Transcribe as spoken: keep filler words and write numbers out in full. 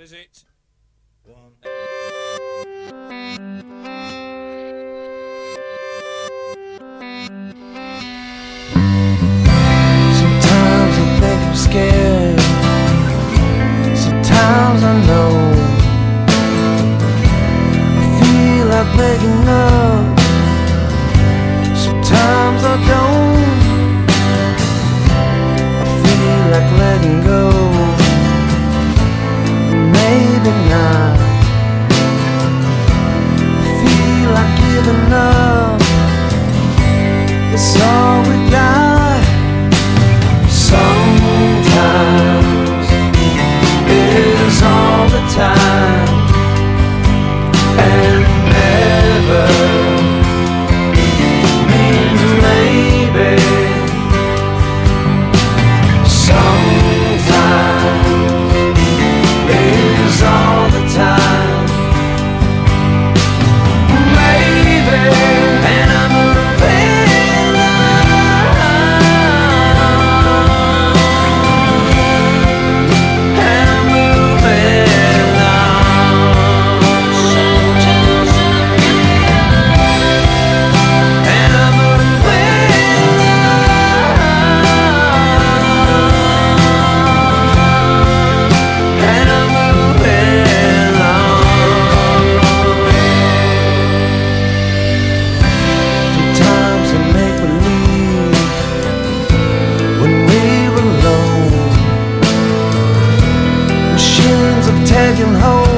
is it? One. Sometimes I think I'm scared. Sometimes I know I feel like waking up. Sometimes I don't. I feel like letting go. Maybe not. I feel like giving up. It's all we got. Sometimes is all the time, and never means maybe. Sometimes is all the time, maybe, and I'm moving on, and I'm moving on, and I'm moving on, and I'm moving on. Sometimes I make believe when we were alone. Machines have taken hold.